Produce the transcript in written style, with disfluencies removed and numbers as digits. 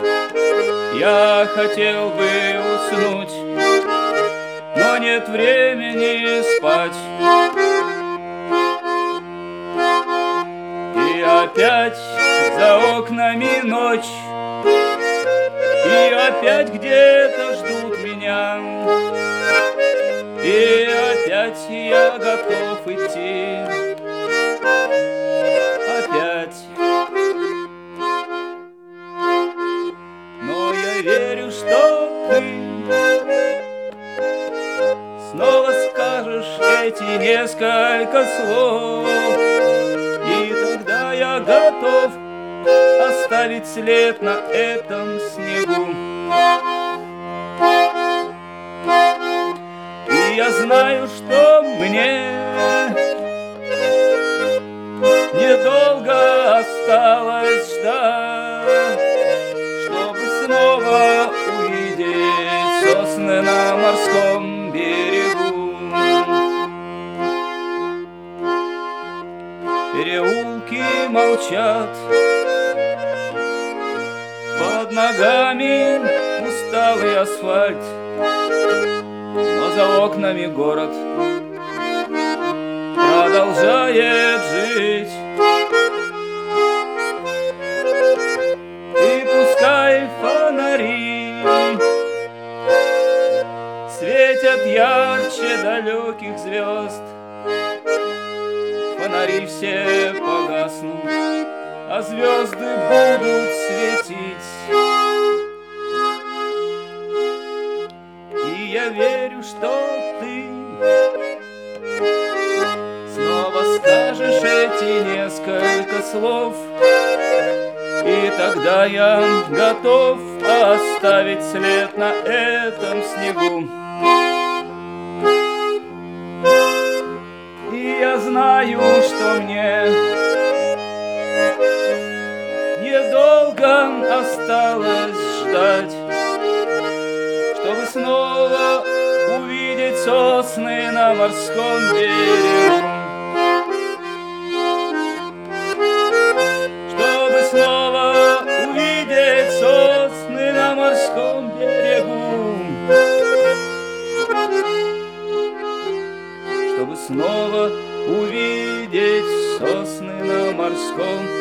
Я хотел бы уснуть, но нет времени спать. И опять за окнами ночь, и опять где-то ждут меня, и опять я готов идти. Опять. Но я верю, что ты снова скажешь эти несколько слов, и тогда я готов оставить след на этом снегу. И я знаю, что мне недолго осталось ждать, чтобы снова увидеть сосны на морском берегу. Переулки молчат, под ногами усталый асфальт, но за окнами город продолжает жить. И пускай фонари светят ярче далеких звезд, фонари все погаснут, а звезды будут светить. И я верю, что ты снова скажешь эти несколько слов, и тогда я готов оставить след на этом снегу. И я знаю, что мне недолго осталось ждать, чтобы снова увидеть сосны на морском берегу. Чтобы снова увидеть сосны на морском берегу. Чтобы снова увидеть сосны на морском